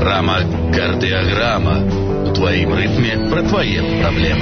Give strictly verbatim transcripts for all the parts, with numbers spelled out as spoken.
Программа «Кардиограмма» у твоим ритме про твои проблемы.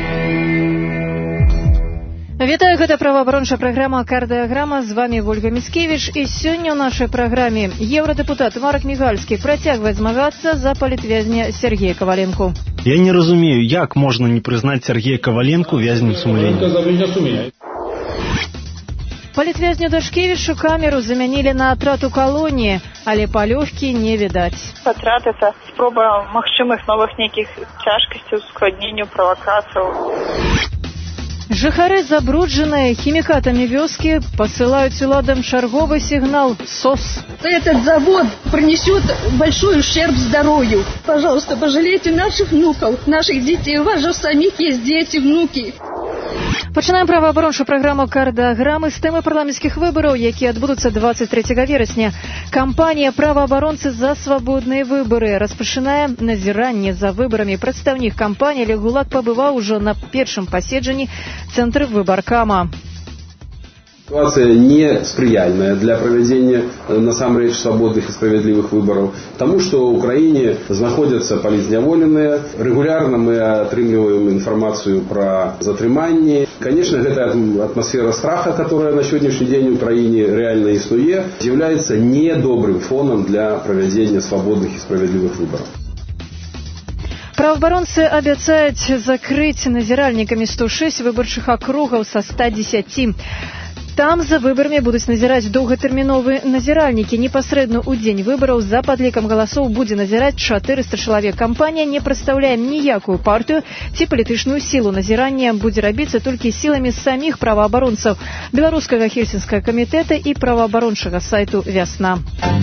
Вітаю, гэта праваабарончая праграма «Кардиограмма». З вами Ольга Міцкевіч. І сёння ў нашай праграме еўрадэпутат Марак Мігальскі працягвае змагацца за палітвязня Сергея Коваленку. Я не разумею, як можна не прызнаць Сергея Коваленку вязнем сумлення. Палітвязню Дашкевічу камеру замянілі на атрад у калоніі, але палёгкі не відаць. Атрад – это спроба магчымых новых нейкіх цяжкасцяў, ускладненняў, правакацыяў. Жыхары забруджаныя хімікатамі вёскі посылаюць уладам чарговы сигнал СОС. Этот завод принесет большой ущерб здоровью. Пожалуйста, пожалейте наших внуков, наших детей. У вас же самих есть дети, внуки. Пачынаем праваабарончую праграму «Кардиограммы» з тэмы парламенцкіх выбараў, якія адбудуцца двадцать третьего верасня. Кампанія «Праваабаронцы за свабодныя выбары» распачынае назіранне за выбарамі. Прадстаўнік кампаніі Олег Гулак пабываў ужо на першым паседжанні цэнтра выбаркама. Ситуация не сприяльная для проведения насамрэч свободных и справедливых выборов, потому что в Украине находятся политзняволенные. Регулярно мы отрымливаем информацию про затрыманне. Конечно, эта атмосфера страха, которая на сегодняшний день в Украине реально існуе, является недобрым фоном для проведения свободных и справедливых выборов. Праваабаронцы абяцаюць закрыць назіральнікамі сто шесть выбарчых акругаў са ста десяти. Там за выбарамі будуць назіраць доўгатэрміновыя назіральнікі. Непасрэдна ў дзень выбараў за падлікам галасоў будзе назіраць чатырыста чалавек. Кампанія не прадстаўляе ніякую партыю ці палітычную сілу. Назіранне будзе рабіцца толькі сіламі саміх праваабаронцаў Беларускага хельсінскага камітэта і праваабарончага сайту «Вясна».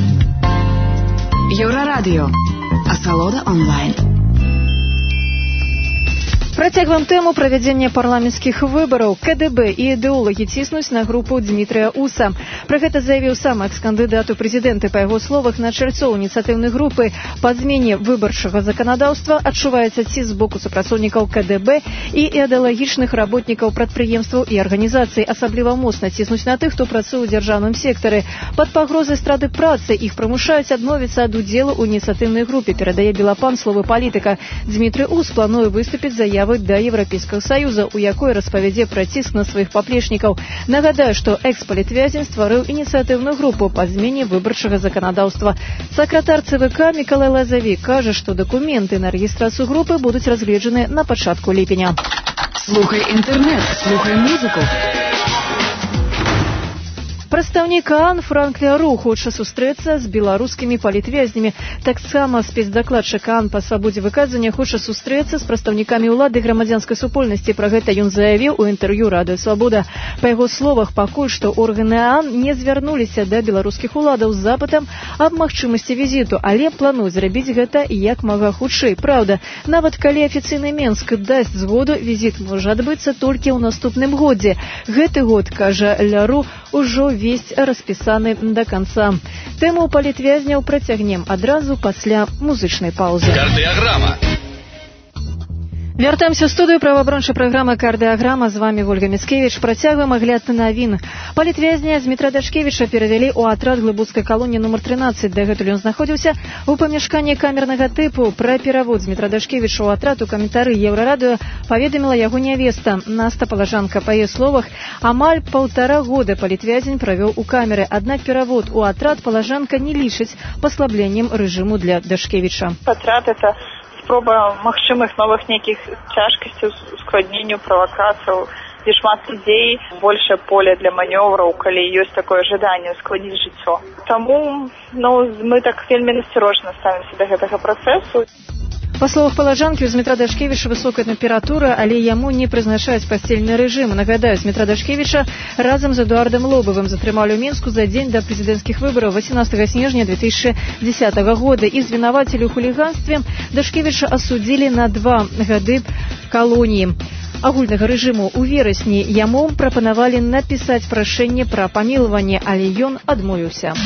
Еўрарадыё. Асалода онлайн. Працягваем тэму правядзення парламенцкіх выбараў. КДБ і ідэолагі ціснуць на групу Дмітрыя Уса. Пра гэта заявіў сам экс-кандыдат у прэзідэнты. Па яго словах, на чальцоў ініцыятыўнай групы па змене выбарчага заканадаўства адчуваецца ціск з боку супрацоўнікаў КДБ і ідэалагічных работнікаў прадпрыемстваў і арганізацый. Асабліва моцна ціснуць на тых, хто працуе ў дзяржаўным сектары. Пад пагрозай страты працы іх прымушаюць адмовіцца ад удзелу ў ініцыятыўнай групе, перадае Белапан словы палітыка. Дмітрый Ус плануе выступіць заяву да Еўрапейскага Саюза, у якой распавядзе пра ціск на сваіх паплечнікаў. Нагадаю, што экс-палітвязень стварыў ініцыятыўную групу па змене выбарчага заканадаўства. Сакратар ЦВК Мікалай Лазаві кажа, што дакументы на рэгістрацыю групы будуць разгледжаны на пачатку ліпеня. Слухай інтэрнэт, слухай музыку. Прадстаўнік ААН Франк Ляру хоча сустрэцца з беларускімі палітвязнямі. Таксама спецдакладчык ААН па свабодзе выказвання хоча сустрэцца з прадстаўнікамі ўлады і грамадзянскай супольнасці. Пра гэта ён заявіў у інтэрв'ю радыё «Свабода». Па яго словах, пакуль што органы ААН не звярнуліся да беларускіх уладаў з запытам аб магчымасці візіту, але плануюць зрабіць гэта як мага хутчэй. Праўда, нават калі афіцыйны Менск дасць згоду, візіт можа адбыцца толькі ў наступным годзе. Гэты год, кажа Ляру, ужо весь распісаны да канца. Тэму палітвязняў працягнем адразу пасля музычнай паўзы. Кардиограмма. Вяртаемся ў студыю праваабарончай праграмы «Кардиограмма». З вами Ольга Міцкевіч. Працягваем агляд навін. Палітвязня Дмітра Дашкевіча перавялі ў атрад глыбоцкай калоніі нумар трынаццаць. Дагэтуль ён знаходзіўся ў памяшканні камернага тыпу. Пра перавод Дмітра Дашкевіча ў атрад у каментары Еўрарадыё паведаміла яго нявеста Наста Палажанка. Па яе словах, амаль паўтара года палітвязень правёў у камеры. Аднак перавод у атрад Палажанка не лічыць паслабленнем рэжыму для Дашкевіча. Атрад – это спроба магчымых новых нейкіх цяжкасцяў, ускладненняў, правакацыяў, дзе шмат людзей, большае поле для манёвраў, калі ёсць такое жаданне ускладніць жыццё. Таму ну, мы так вельмі насцярожна ставімся да гэтага працэсу. Па словах Палажанкі, у Дмітра Дашкевіча высокая тэмпература, але яму не прызначаюць пасцельны рэжым. Нагадаю, Дмітра Дашкевіча разам з Эдуардам Лобавым затрымалі ў Мінску за дзень да прэзідэнцкіх выбараў восемнадцатого снежня две тысячи десятого года і звінавацілі ў хуліганстве Дашкевіча асудзілі на два гады калоніі агульнага рэжыму. У верасні яму прапанавалі напісаць прашэнне пра памілаванне, але ён адмовіўся.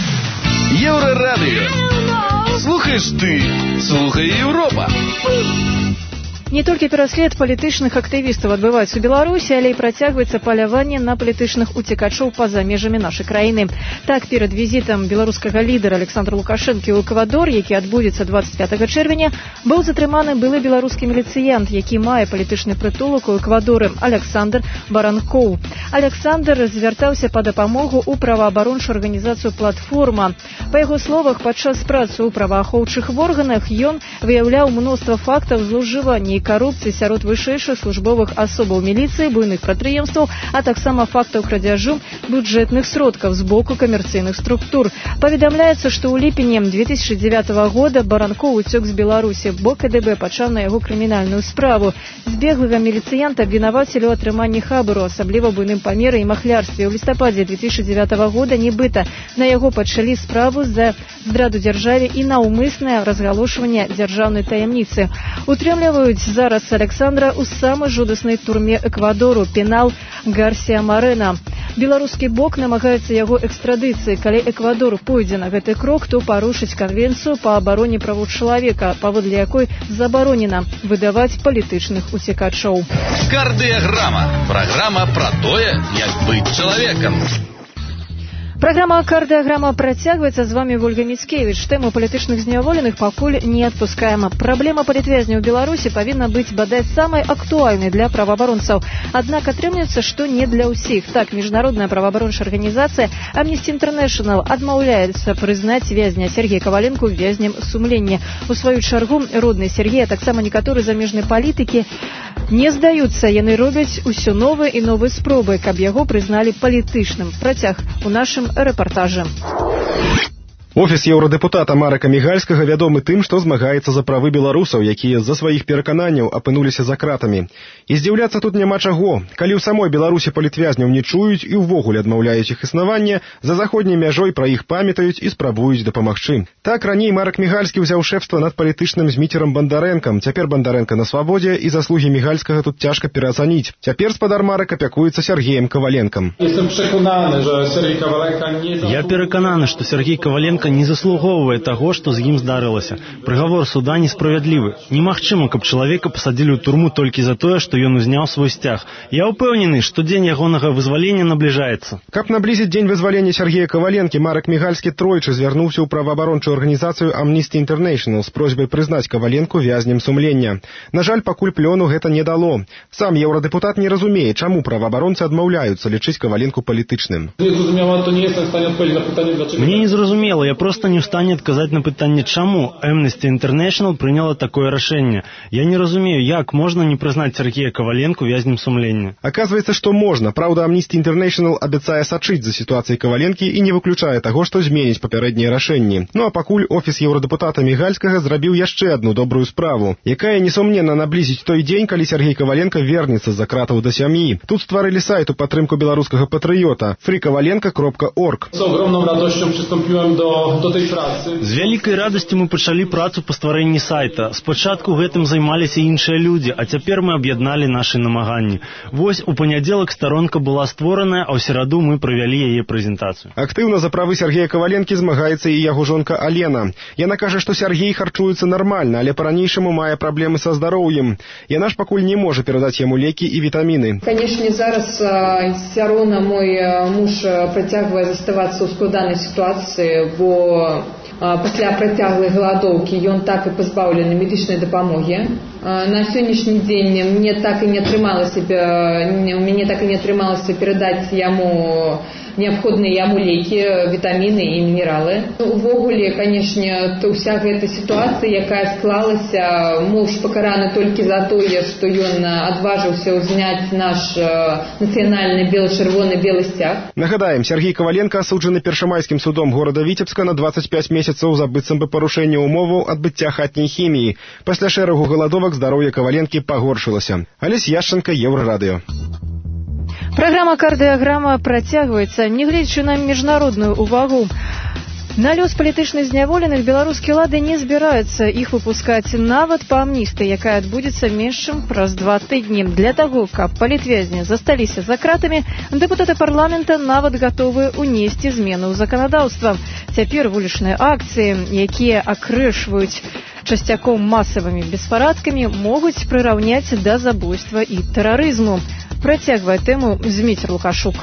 Еўрарадыё. Слухаеш ты, слухай Еўропа. Не толькі пераслед палітычных актывістаў адбываецца ў Беларусі, але і працягваецца паляванне на палітычных уцекачоў па-за межамі нашай краіны. Так, перад візітам беларускага лідара Александра Лукашэнкі ў Эквадор, які адбудзецца двадцать пятого чэрвеня, быў затрыманы былы беларускі міліцыянт, які мае палітычны прытулак у Эквадоры, Александр Баранкоў. Александр звяртаўся па дапамогу ў праваабарончую арганізацыю «Платформа». Па яго словах, падчас працы ў праваахоўчых органах ён выяўляў мноства фактаў злоўжывання і карупцыі сярод вышэйшых службовых асобаў міліцыі, буйных прадпрыемстваў, а таксама фактаў крадзяжу бюджэтных сродкаў з боку камерцыйных структур. Паведамляецца, што ў ліпені две тысячи девятого года Баранкоў уцёк з Беларусі, бо КДБ пачаў на яго крымінальную справу. Збеглага міліцыянта абвінавацілі ў атрыманні хабару, асабліва буйным памеры і махлярстве. У лістападзе две тысячи девятого года нібыта на яго пачалі справу за здраду дзяржаве і наўмыснае разгалошванне дзяржаўнай таямніцы. Утрымліваюць зараз Александра ў самай жудаснай турме Эквадору – Пенал Гарсія Марена. Беларускі бок намагаецца яго экстрадыцыі. Калі Эквадор пойдзе на гэты крок, то парушыць канвенцыю па абароне правоў чалавека, паводле якой забаронена выдаваць палітычных уцекачоў. Кардыяграма. Праграма пра тое, як быць чалавекам. Программа «Кардиограмма» працягваецца. З вами Вольга Міцкевіч. Тэму палітычных зняволеных пакуль не адпускаем. Праблема палітвязняў у Беларусі павінна быць бадай самай актуальнай для праваабаронцаў. Аднак атрымліваецца, што не для ўсіх. Так, міжнародная праваабарончая арганізацыя Amnesty International адмаўляецца прызнаць вязня Сергея Коваленко вязнем сумлення. У сваю чаргу родны Сергея, таксама некаторыя замежныя палітыкі, не здаюцца. Яны робяць усё новыя і новыя спробы, каб яго прызналі палітычным. Працяг у нашым рэпартажы. Офіс еўрадэпутата Марека Мігальскага вядомы тым, што змагаецца за правы беларусаў, якія з-за сваіх перакананняў апынуліся за кратамі. І здзіўляцца тут няма чаго. Калі ў самой Беларусі палітвязняў не чуюць і ўвогуле адмаўляюць іх існаванне, за заходняй мяжой пра іх памятаюць і спрабуюць дапамагчы. Так, раней Марек Мігальскі ўзяў шэфства над палітычным зміцерам Бандарэнкам. Цяпер Бандарэнка на свабодзе, і заслугі Мігальскага тут цяжка пераацаніць. Цяпер спадар Марек апякуецца Сергеем Коваленкам. Я перакананы, што Сергей Коваленко не заслугоўвае таго, што з ім здарылася. Прыгавор суда несправядлівы. Немагчыма, каб чалавека пасадзілі ў турму толькі за тое, што ён узняў свой сцяг. Я ўпэўнены, што дзень ягонага вызвалення набліжаецца. Каб наблізіць дзень вызвалення Сергея Коваленкі, Марек Мігальскі тройчы звярнуўся ў праваабарончую арганізацыю Amnesty International з просьбай прызнаць Коваленку вязнем сумлення. На жаль, пакуль плёну гэта не дало. Сам еўрадэпутат не разумее, чаму праваабаронцы адмаўляюцца лічыць Коваленку палітычным. Мне не зразумела, я просто не в стане адказаць на пытанне, чаму Amnesty International прыняла такое рашэнне. Я не разумею, як можна не прызнаць Сергея Коваленку вязнем сумлення. Аказваецца, што можна. Праўда, Amnesty International абяцае сачыць за сітуацыяй Коваленкі і не выключае таго, што зменіць папярэднія рашэнні. Ну а пакуль офіс еўрадэпутата Мігальскага зрабіў яшчэ адну добрую справу, якая несумненна наблізіць той дзень, калі Сергей Коваленко вернецца з-за кратаў да сям'і. Тут стварылі сайт у падтрымку беларускага патрыёта фри коваленко кропка орг. З огромною радасцю przystąpiłem do do tej pracy. З вялікай радасцю мы пачалі працу па стварэнні сайта. Спачатку гэтым займаліся іншыя людзі, а цяпер мы аб'ядналі нашы намаганні. Вось у панядзелак старонка была створаная, а ў сераду мы правялі яе прэзентацыю. Актыўна за правы Сергея Коваленкі змагаецца і яго жонка Алена. Яна кажа, што Сергей харчуецца нармальна, але па-ранейшаму мае праблемы са здароўем. Яна ж пакуль не можа перадаць яму лекі і вітаміны. Канешне, зараз все роўна мой муж працягвае заставацца ў складанай сітуацыі, бо пасля працяглай галадоўкі ён так і пазбаўлены медычнай дапамогі. На сённяшні дзень мне так і не атрымалася мне так і не атрымалася перадаць яму неабходныя яму лекі, вітаміны і мінералы. Увогуле, канешне, то ўся гэта сітуацыя, якая склалася, муж пакараны толькі за тое, што ён адважыўся ўзняць наш нацыянальны бело-чырвоны белы сцяг. Нагадаем, Сергей Коваленко асуджаны першамайскім судом горада Віцебска на двадцать пять месяцаў за быццам бы парушэнне ўмоваў адбыцця хатняй хіміі. Пасля шэрагу галадовак здароўе Коваленкі пагоршылася. Алесь Яшченко, Еўрарадыё. Программа «Кардиограмма» працягваецца. Нягледзячы на міжнародную увагу, на лёс палітычных зняволеных беларускія ўлады не збіраюцца іх выпускаць нават па амністыі, якая адбудзецца менш чым праз два тыдні. Для таго, каб палітвязні засталіся за кратамі, дэпутаты парламента нават гатовы ўнесці змены ў заканадаўства. Цяпер вулічныя акцыі, якія акрэшваюць часцяком масавымі беспарадкамі могуць прыраўняць да забойства і тэрарызму. Працягвае тэму Зміцер Лукашук.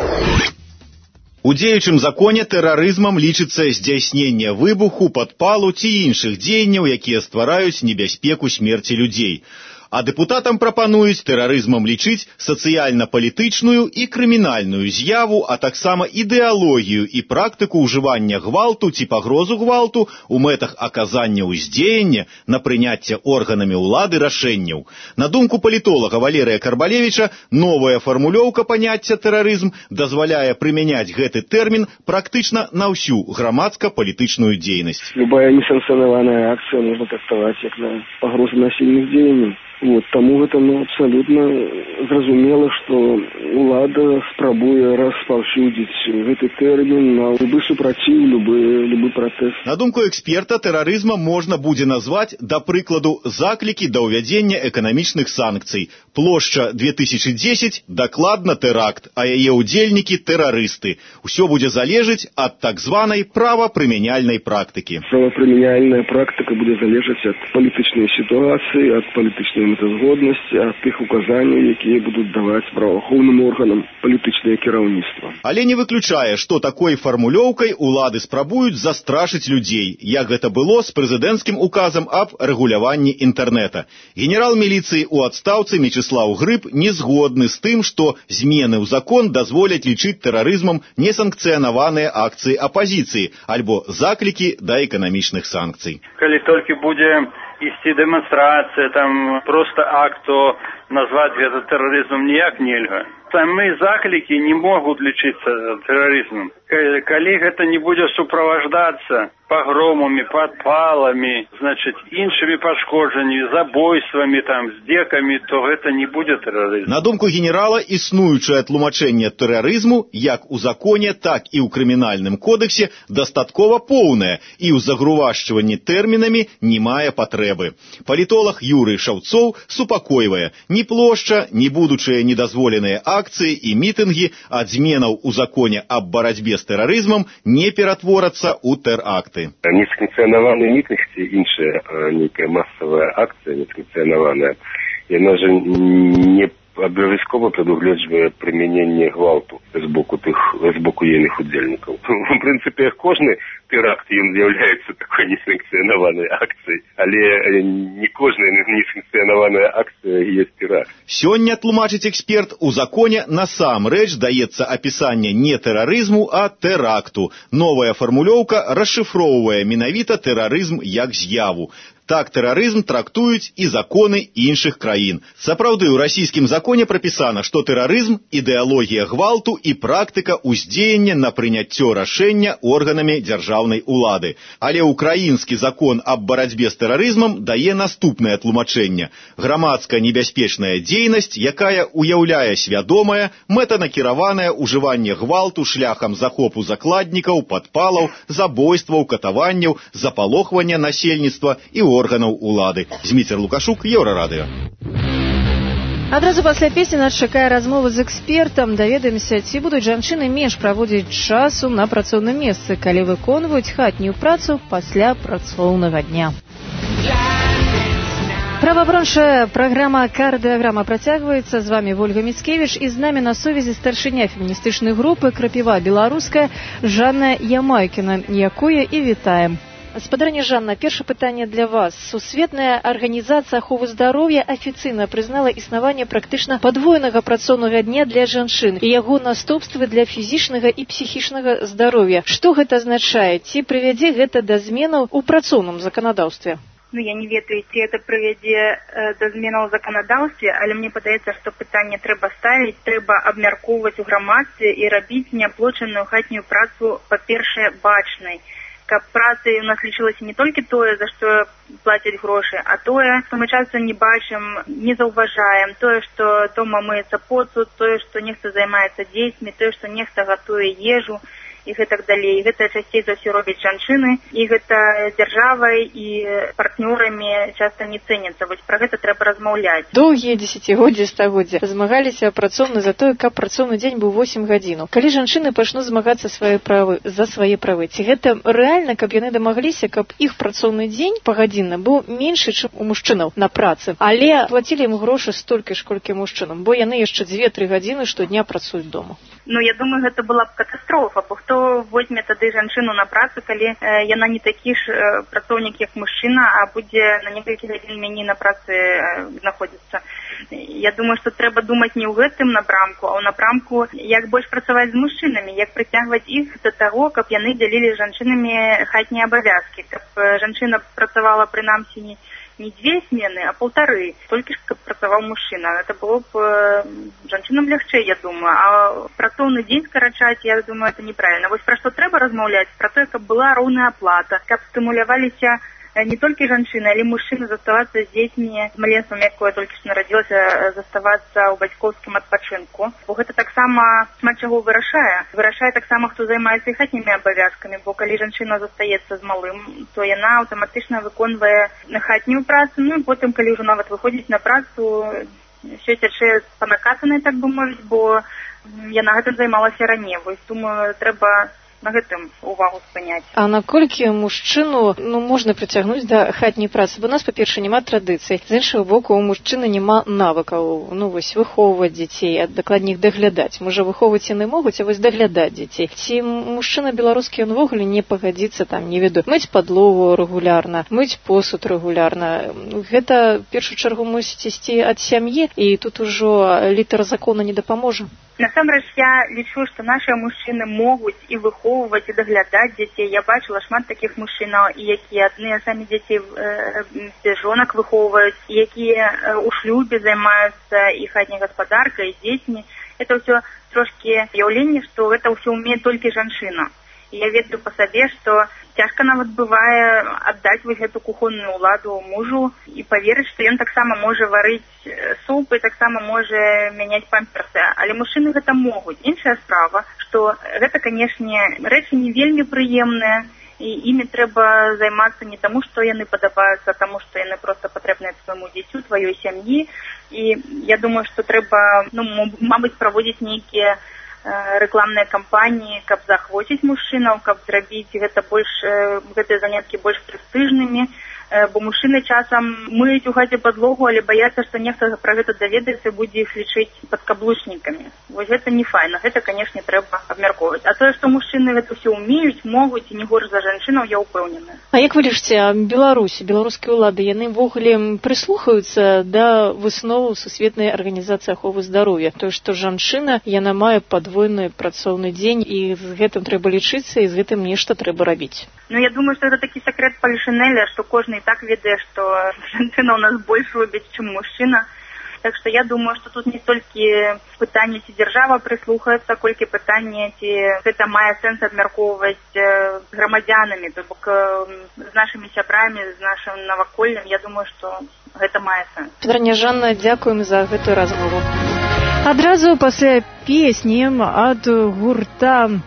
У дзеючым законе тэрарызмам лічыцца здзяйсненне выбуху, падпалу ці іншых дзеянняў, якія ствараюць небяспеку смерці людзей. А дэпутатам прапануюць тэрарызмам лічыць сацыяльна-палітычную і крымінальную з'яву, а таксама ідэалогію і практыку ўжывання гвалту ці пагрозу гвалту ў мэтах аказання ўздзеяння на прыняцце органамі ўлады рашэнняў. На думку палітолага Валерыя Карбалевіча, новая фармулёўка паняцця тэрарызм дазваляе прымяняць гэты тэрмін практычна на ўсю грамадска-палітычную дзейнасць. Любая несанкцыянаваная акцыя можна трактаваць як на пагрозу насільных дзеянняў. Вот, таму гэта ну, абсалютна зразумела, што ўлада спрабуе распаўсюдзіць гэты тэрмін на любы супраціў, любы, любы пратэст. На думку эксперта, тэрарызмам можна будзе назваць, да прыкладу, заклікі да ўвядзення эканамічных санкцый. Плошча две тысячи десять дакладна тэракт, а яе ўдзельнікі тэрарысты. Усё будзе залежыць ад так званай правапрымяняльнай практыкі. Правапрымяняльная практыка будзе залежаць ад палітычнай сітуацыі, ад палітычнай мэтазгоднасці, ад тых указанняў, якія будуць даваць праваахоўным органам палітычнае кіраўніцтва. Але не выключае, што такой фармулёўкай улады спрабуюць застрашыць людзей, як гэта было з прэзідэнцкім указам аб рэгуляванні інтэрнэта. Генерал міліцыі ў адстаўцы Мечыслаў Грыб не згодны з тым, што змены ў закон дазволяць лічыць тэрарызмам несанкцыянаваныя акцыі апазіцыі альбо заклікі да эканамічных санкцый. Калі толькі будзе ісці дэманстрацыя, там проста акт, то назваць гэта тэрарызмам ніяк нельга. Самыя заклікі не могуць лічыцца тэрарызмам. Калі гэта не будзе суправаждацца пагромамі, падпаламі, значыць, іншымі пашкоджаннямі, забойствамі, там, здзекамі, то гэта не будзе тэрарызм. На думку генерала, існуючае тлумачэнне тэрарызму як у законе, так і ў крымінальным кодексе дастаткова поўнае, і ў загрувашчванні тэрмінамі не мае патрэбы. Палітолог Юрый Шаўцоў супакойвае, ні плошча, ні будучыя недазволеныя акцыі і мітынгі ад зменаў у законе аб барацьбе з тэрарызмам не ператворацца ў тэракты. Несанкцыянаваны мітынг ці іншая нейкая масавая акцыя несанкцыянаваная, яна жа не абавязкова прадугледжвае прымяненне гвалту з боку тых з боку ейных удзельнікаў. У прынцыпе, кожны тэракт ён з'яўляецца такой несанкцыянаванай акцыяй, але не кожная несанкцыянаваная акцыя ёсць тэракт. Сёння, тлумачыць эксперт, у законе насамрэч даецца апісанне не тэрарызму, а тэракту. Новая фармулёўка расшыфроўвае менавіта тэрарызм як з'яву. Так тэрарызм трактуюць і законы іншых краін. Сапраўды, у расійскім законе прапісана, што тэрарызм – ідэалогія гвалту і практыка ўздзеяння на прыняццё рашэння органамі дзяржаўнай улады. Але украінскі закон аб барацьбе з тэрарызмам дае наступнае тлумачэнне. Грамадская небяспечная дзейнасць, якая уяўляе свядомае, мэтанакіраванае ўжыванне гвалту шляхам захопу закладнікаў, падпалаў, забойстваў, катаванняў, запалохвання насельніцтва і органаў улады. Зміцер Лукашук, Еўрарадыё. Адразу пасля песні нас чакае размова з экспертам. Даведаемся, ці будуць жанчыны менш праводзіць часу на працоўным месцы, калі выконваюць хатнюю працу пасля працоўнага дня. Праваабарончая праграма «Кардыаграма» працягваецца. З вами Вольга Міцкевіч, і з намі на сувязі старшыня феміністычнай групы «Крапіва беларуская» Жанна Ямайкіна, якую і вітаем. Спадарня Жанна, першае пытанне для вас. Сусветная арганізацыя аховы здароўя афіцыйна прызнала існаванне практычна падвоенага працоўнага дня для жанчын і яго наступствы для фізічнага і псіхічнага здароўя. Што гэта азначае? Ці прывядзе гэта да зменаў у працоўным заканадаўстве? Ну, я не ведаю, ці это прывядзе э, да зменаў у заканадаўстве, але мне падаецца, што пытанне трэба ставіць, трэба абмяркоўваць у грамадстве і рабіць няаплочаную хатнюю працу, па-першае, бачнай. Каб працы у нас лічылася не толькі тое, за што плацяць грошы, а тое, што мы часта не бачым, не заўважаем, тое, што дома мыецца посуд, тое, што нехта займаецца дзецьмі, тое, што нехта гатуе ежу і гэтак далей. Гэта часцей за ўсё робяць жанчыны, і гэта дзяржавай і партнёрамі часта не цэніцца. Вось пра гэта трэба размаўляць. Доўгія дзесяцігоддзі, стагоддзя змагаліся працоўны за тое, каб працоўны дзень быў восем гадзінаў. Калі жанчыны пачнуць змагацца свае правы за свае правы, ці гэта рэальна, каб яны дамагліся, каб іх працоўны дзень пагадзінна быў меншы, чым у мужчынаў на працы, але плацілі ім грошы столькі ж, колькі мужчынам, бо яны яшчэ дзве-тры гадзіны штодня працуюць дома. Ну, я думаю, гэта была б катастрофа, бо хто возьме тады жанчыну на працу, калі э, яна не такі ж э, працоўнік, як мужчына, а будзе на некалькі гадзін меней на працы э, знаходзіцца. Я думаю, што трэба думаць не ў гэтым напрамку, а ў напрамку, як больш працаваць з мужчынамі, як прыцягваць іх да таго, каб яны дзялілі з жанчынамі хатнія абавязкі, каб э, жанчына працавала прынамсі не не дзве смены, а полторы, толькі ж каб працаваў мужчына. Гэта было б э, жанчынам лягчэй, я думаю. А працоўны дзень скарачаць, я думаю, это неправільна. Вось пра што трэба размаўляць, пра тое, каб была роўная аплата, каб стымуляваліся не толькі жанчыны, але мужчыны заставацца з дзецьмі, з маленствам, якое толькі што нарадзілася, заставацца ў бацькоўскім адпачынку. Бо гэта таксама шмат чаго вырашае. Вырашае таксама, хто займаецца і хатнімі абавязкамі, бо калі жанчына застаецца з малым, то яна аўтаматычна выконвае хатнюю працу, ну і потым, калі ўжо нават выходзіць на працу, ўсё цячэ па накатанай, так бы мовіць, бо яна гэтым займалася раней. Вось, думаю, трэба на гэтым увагу спыняць. А наколькі мужчыну ну можна прыцягнуць да хатняй працы? Бо у нас, па-першае, няма традыцый. З іншага боку, у мужчыны няма навыкаў, ну вось выхоўваць дзяцей, а дакладней даглядаць. Можа, выхоўваць яны могуць, а вось даглядаць дзяцей. Ці мужчына беларускі ён увогуле не пагадзіцца там, не ведаю, мыць падлогу рэгулярна, мыць посуд рэгулярна. Гэта, в першую чаргу, мусіць ісці ад сям'і, і тут ужо літара закона не дапаможа. Насамрэч, я лічу, што нашыя мужчыны могуць і выхоўваць, і даглядаць дзяцей. Я бачыла шмат такіх мужчынаў, і якія адныя самі дзяцей без жонак выхоўваюць, і якія ў шлюбе займаюцца і хатняй гаспадаркай, і дзецьмі. Это ўсё трошкі уяўленне, што гэта ўсё ўмее толькі жанчына. І я ведаю па сабе, што цяжка нават бывае аддаць вось гэту кухонную ўладу мужу і паверыць, што ён таксама можа варыць суп і таксама можа мяняць памперсы. Але мужчыны гэта могуць. Іншая справа, што гэта, канешне, рэчы не вельмі прыемныя, і імі трэба займацца не таму, што яны падабаюцца, а таму, што яны проста патрэбныя свайму дзіцю, тваёй сям'і. І я думаю, што трэба, ну, мабыць, праводзіць нейкія рэкламныя кампаніі, каб захвоціць мужчынаў, каб зрабіць гэта больш, гэтыя заняткі больш прэстыжнымі, бо мужчыны часам мыюць у хаце падлогу, але баяцца, што нехта пра гэта даведаецца і будзе іх лічыць падкаблучнікамі. Вось гэта не файна, гэта, канешне, трэба абмяркоўваць. А тое, што мужчыны гэта ўсё ўмеюць, могуць і не горш за жанчынаў, я ўпэўненая. А як вы лічыце, Беларусі, беларускія ўлады, яны ўвогуле прыслухаюцца да высноваў Сусветнай арганізацыі аховы здароўя? Тое, што жанчына, яна мае падвойны працоўны дзень, і з гэтым трэба лічыцца, і з гэтым нешта трэба рабіць. Ну, я думаю, што гэта такі сакрэт палішынеля, што кожны і так ведае, што жанчына ў нас больш робіць, чым мужчына. Так што я думаю, што тут не столькі пытанне, ці дзяржава прыслухаецца, колькі пытанне, ці гэта мае сэнс абмяркоўваць з грамадзянамі, то бок з нашымі сябрамі, з нашым наваколлем, я думаю, што гэта мае сэнс. Федранія Жанна, дзякуем за гэтую размову. Адразу пасля песні ад гурта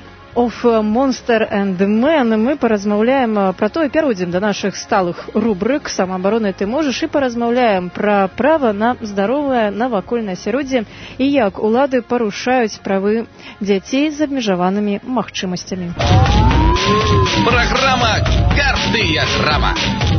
Of Monster and Man мы паразмаўляем пра тое, перайдзем да нашых сталых рубрык «Самаабарона ты можаш» і паразмаўляем пра права на здаровае навакольнае асяроддзе і як улады парушаюць правы дзяцей з абмежаванымі магчымасцямі. Праграма «Кардыяграма».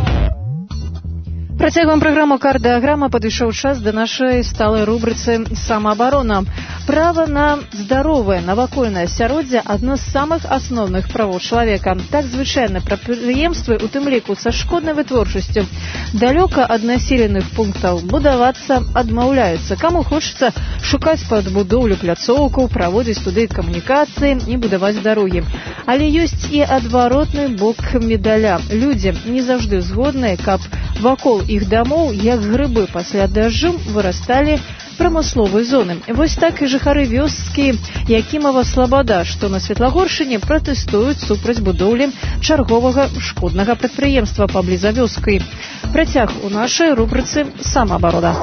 Працягваем праграму «Кардыяграма». Падышоў час да нашай сталай рубрыцы «Самаабарона». Права на здаровае навакольнае асяроддзе – адно з самых асноўных правоў чалавека. Так звычайна прадпрыемствы, у тым ліку са шкоднай вытворчасцю, далёка ад населеных пунктаў будавацца адмаўляюцца. Каму хочацца шукаць пад будоўлю пляцоўкаў, праводзіць туды камунікацыі і будаваць дарогі. Але ёсць і адваротны бок медаля. Людзі не заўжды згодныя, каб вакол іх дамоў, як грыбы пасля дажджу, вырасталі прамысловай зоны. Вось так і жыхары вёскі Якімова Слабада, што на Светлагоршыне пратэстуюць супраць будоўлі чарговага шкоднага прадпрыемства пабліза вёскай. Працяг у нашай рубрыцы «Самаабарона».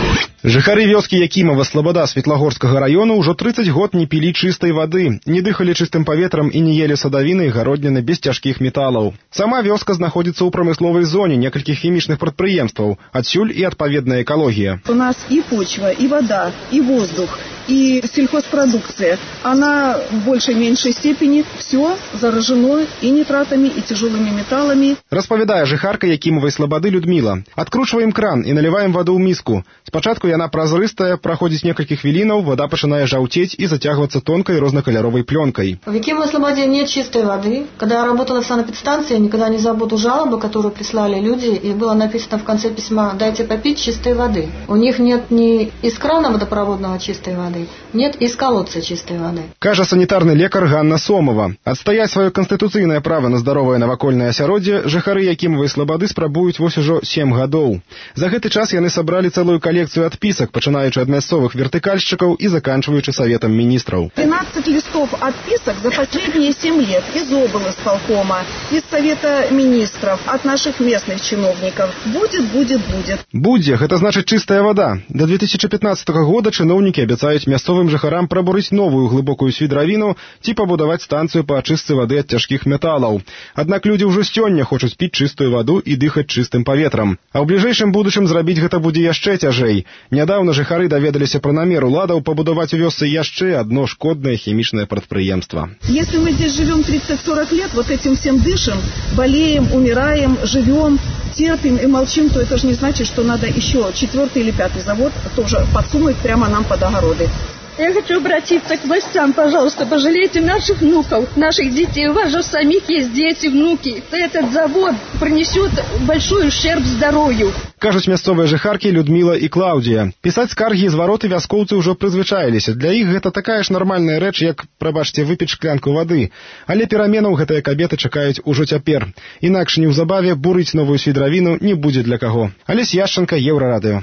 Жыхары вёскі Якімова Слабада Светлагорскага раёна ўжо трыццаць год не пілі чыстай вады, не дыхалі чыстым паветрам і не елі садавіны і гародніны без цяжкіх металаў. Сама вёска знаходзіцца ў прамысловай зоне некалькіх хімічных прадпрыемстваў, адсюль і адпаведная экалогія. У нас и почва, и вода, и воздух, и сельхозпродукция. Она в большей-меньшей степени все заражено и нитратами, и тяжелыми металлами. Распавядае жыхарка Якімовай Слабады Людмила. Откручваем кран і наливаем воду ў миску. Спачатку яна празрыстая, праходзіць некалькі хвілінаў, вода пачынае жаўцець і затягиваться тонкой рознокольоровой пленкой. В Якимовой Слободе нет чистой воды. Когда я работала в санэпидстанции, я никогда не забуду жалобы, которую прислали люди, и было написано в конце письма: дайте попить чистой воды. У них нет ни из крана водопроводного чистой воды, нет из колодца чистой воды. Кажа санітарны лекар Ганна Сомова. Адстаяць сваё канстытуцыйнае права на здаровае навакольнае асяроддзе жыхары Якімовай Слабады спрабуюць вось ужо сем гадоў. За гэты час яны сабралі цэлую калекцыю адпісак, пачынаючы ад мясцовых вертыкальшчыкаў і заканчваючы Советом министров. двенадцать листов отписок за последние семь лет из облисполкома, из Совета министров, от наших местных чиновников. Будет, будет, будет. Будзе, гэта значыць чыстая вода. До две тысячи пятнадцатого года чыноўнікі абяцаюць мясцовым жыхарам прабурыць новую глыбокую свідравіну ці пабудаваць станцыю па ачыстцы вады ад цяжкіх металаў. Аднак людзі ўжо сёння хочуць піць чыстую ваду і дыхаць чыстым паветрам. А ў бліжэйшым будучым зрабіць гэта будзе яшчэ цяжэй. Нядаўна жыхары даведаліся пра намер уладаў пабудаваць у вёсцы яшчэ одно шкодное хімічнае прадпрыемства. Если мы здесь живем тридцать-сорок лет, вот этим всем дышим, болеем, умираем, живем, терпим и молчим, то это же не значит, что надо еще четвертый или пятый завод тоже подсунуть прямо нам под огороды. Я хочу обратиться к властям, пожалуйста, пожалейте наших внуков, наших детей. У вас же самих есть дети, внуки. Этот завод принесет большой ущерб здоровью. Кажуць мясцовыя жыхаркі Людмила і Клаўдія. Пісаць скаргі і звароты вяскоўцы ўжо прызвычаіліся. Для іх гэта такая ж нармальная рэч, як, прабачце, выпіць шклянку вады. Але пераменаў гэтыя кабеты чакаюць ужо цяпер. Інакш неўзабаве бурыць новую свідравіну не будзе для каго. Алесь Яшченко, Еўрарадыё.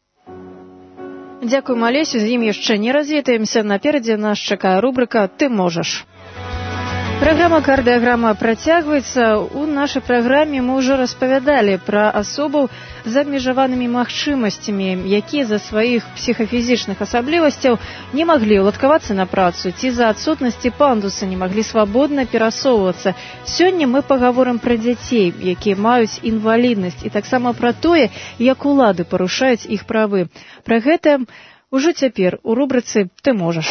Дзякуем, Алесю, з ім яшчэ не развітаемся. Наперадзе нас чакае рубрика «Ты можаш». Праграма «Кардыаграма» працягваецца. У нашай праграме мы ўжо распавядалі пра асобаў з абмежаванымі магчымасцямі, якія за сваіх псіхафізічных асаблівасцяў не маглі ўладкавацца на працу ці за адсутнасці пандуса не маглі свабодна перасоўвацца. Сёння мы пагаворым пра дзяцей, якія маюць інваліднасць, і таксама пра тое, як улады парушаюць іх правы. Пра гэта ўжо цяпер у рубрыцы «Ты можаш».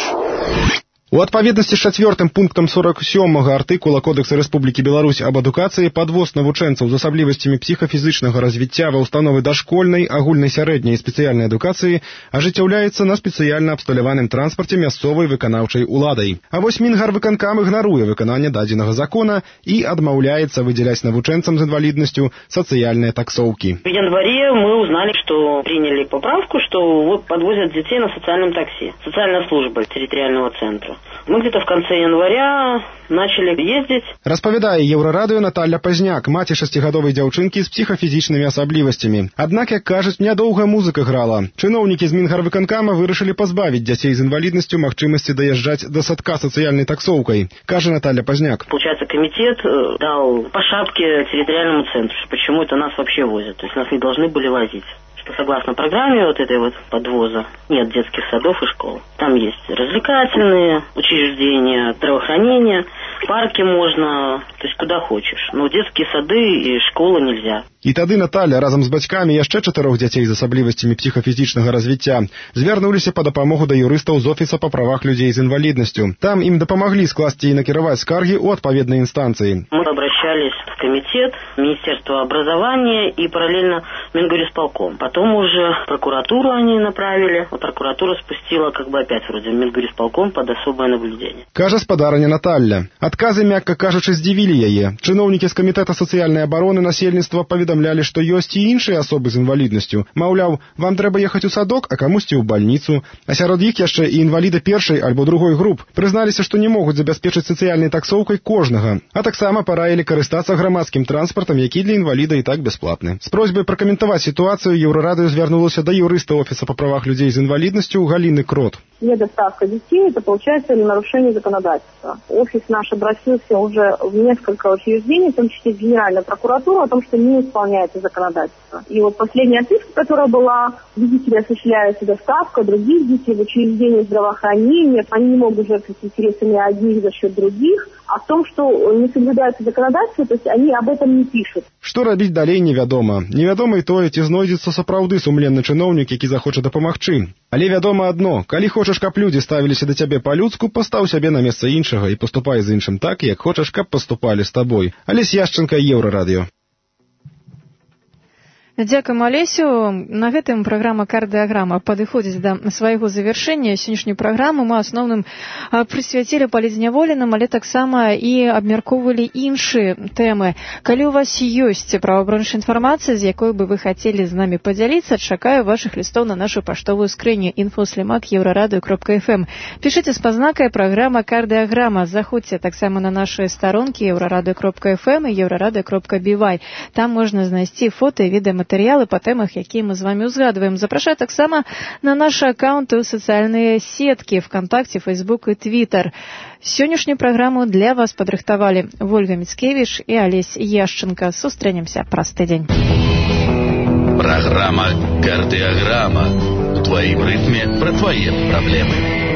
У адпаведнасці з чацвёртым пунктам сорок сёмага артыкула Кодекса Рэспублікі Беларусь аб адукацыі падвоз навучэнцаў з асаблівасцямі псіхафізічнага развіцця ва ўстановы дашкольнай, агульнай сярэдняй і спецыяльнай адукацыі ажыццяўляецца на спецыяльна абсталяваным транспарце мясцовай выканаўчай уладай. А вось Мінгарвыканкам ігнаруе выкананне дадзенага закона і адмаўляецца выдзяляць навучэнцам з інваліднасцю сацыяльныя таксоўкі. В январе мы узнали, что приняли поправку, что подвозят детей на социальном такси. Социальная служба территориального центра. Мы где-то в конце января начали ездить. Распавядае Еўрарадыё Наталья Пазняк, маці шасцігадовай дзяўчынкі з псіхафізічнымі асаблівасцямі. Аднак, як кажуць, нядоўга музыка грала. Чыноўнікі з Мінгарвыканкама вырашылі пазбавіць дзяцей з інваліднасцю магчымасці даязджаць да садка сацыяльнай таксоўкай, кажа Наталья Пазняк. Получается, комитет дал по шапке территориальному центру, почему это нас вообще возят. То есть нас не должны были возить. Что согласно программе вот этой вот подвоза нет детских садов и школ. Там есть развлекательные учреждения, здравоохранение, парки можно, то есть куда хочешь. Но детские сады и школы нельзя. І тады Наталья разам з бацькамі яшчэ чатырох дзяцей з асаблівасцямі псіхафізічнага развіцця звярнуліся па дапамогу да юрыстаў з офіса па правах людзей з інваліднасцю. Там ім дапамаглі скласці і накіраваць скаргі ў адпаведнай інстанцыі. Мы обращались в комитет, Министерство образования и параллельно Мингорисполком. Потом уже прокуратуру они направили. А прокуратура спустила как бы опять вроде Мингорисполком под особое наблюдение. Кажа спадарыня Наталья. Адказы, мякка кажучы, здзівілі яе. Чыноўнікі з камітэта сацыяльнай абароны насельніцтва паведамляюць паведамлялі, што ёсць і іншыя асобы з інваліднасцю. Маўляў, вам трэба ехаць у садок, а камусьці ў бальніцу. А сярод іх яшчэ і інваліды першай альбо другой груп. Прызналіся, што не могуць забяспечыць сацыяльнай таксоўкай кожнага. А таксама параілі карыстацца грамадскім транспартам, які для інваліда і так бясплатны. З просьбай пракаментаваць сітуацыю Еўрарадыё звярнулася да юрыста Офиса по правах людей с инвалидностью Галины Крот. Недоставка детей – это, получается, нарушение законодательства. Офис наш обратился уже в несколько учреждений, в том числе в Генеральную прокуратуру, о том, что не исполняется законодательство. И вот последняя отписка, которая была, видите ли, осуществляется доставка других детей в учреждения здравоохранения, они не могут жертвовать интересами одних за счет других, а в том, что не соблюдается законодательство, то есть они об этом не пишут. Што рабіць далей невядома. Невядома і тое, ці знойдзецца сапраўды сумленны чыноўнік, які захоча дапамагчы. Але вядома адно, калі хочаш, каб людзі ставіліся да цябе па-людску, пастаў сябе на месца іншага і паступай з іншым так, як хочаш, каб паступалі з табой. Алесь Яшченка, Еўрарадыё. Дзякуем Алесю. На гэтым праграма «Кардыаграма» падыходзіць да свайго завяршэння. Сённяшнюю праграму мы асноўным прысвяцілі палізняволеным, але таксама і абмяркоўвалі іншыя тэмы. Калі ў вас ёсць праваабарончая інфармацыя, з якой бы вы хацелі з намі падзяліцца, чакаю вашых лістоў на нашу паштовую скрыню інфо слімак еўрарадыё кропка эф эм. Пішыце з пазнакай праграма «Кардыаграма». Заходзьце таксама на нашы старонкі еўрарадыё кропка эф эм і еўрарадыё кропка би вай. Там можна знайсці фота і відэаматэрыялы матэрыялы па тэмах, якія мы з вамі ўзгадваем. Запрашаю таксама на нашы аккаунты ў сацыяльныя сеткі ВКонтакте, Фейсбук і Твиттер. Сённяшнюю праграму для вас падрыхтавалі Вольга Міцкевіч і Алесь Яшченка. Сустрэнемся праз тыдзень. Программа «Кардиограмма». В твоем ритме про твои проблемы.